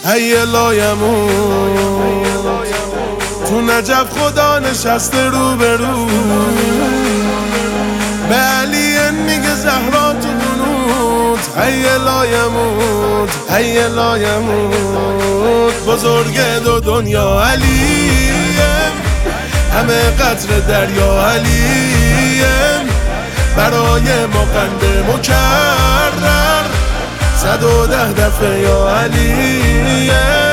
حی لایمون تو نجف خدا نشسته رو به رو به علی میگه زهرا تو قنوت حی لایمون حی لایمون بزرگ دو دنیا علیم همه قطر دریا علیم برای ما قند مکرر 110 دفعه یا علیه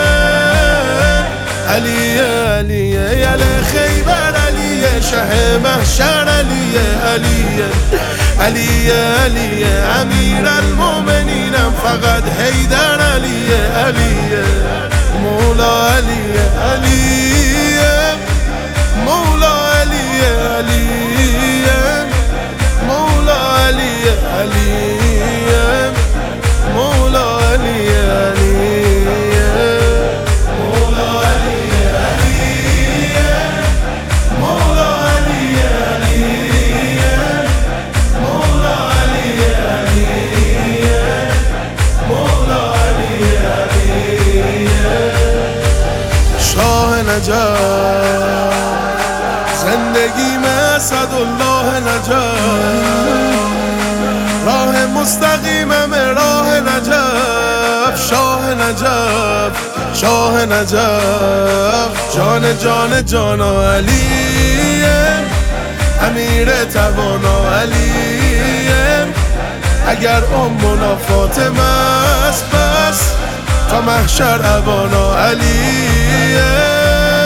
علیه علیه یله خیبر علیه شه محشر علیه علیه علیه علیه امیر المومنینم فقط حیدر علیه علیه مولا علیه علیه مولا علیه علیه مولا علیه علیه مولا علیه علیه مولا علیه علیه مولا علیه علیه مولا علیه علیه مولا علیه علیه شاه نجف زندگی اسدالله نجف راه مستقیمم راه نجف شاه نجف شاه نجف جان جان جانا علیم امیر توانا علیم اگر امنا فاطمه است پس تا محشر ابانا علیه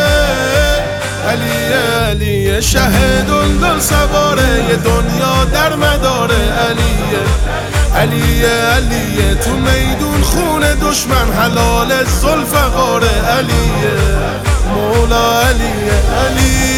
علیه علیه شه دلدل سواره یه دنیا در مداره علیه علیه علیه تو میدون خون دشمن حلال ذوالفقار علیه مولا علیه علیه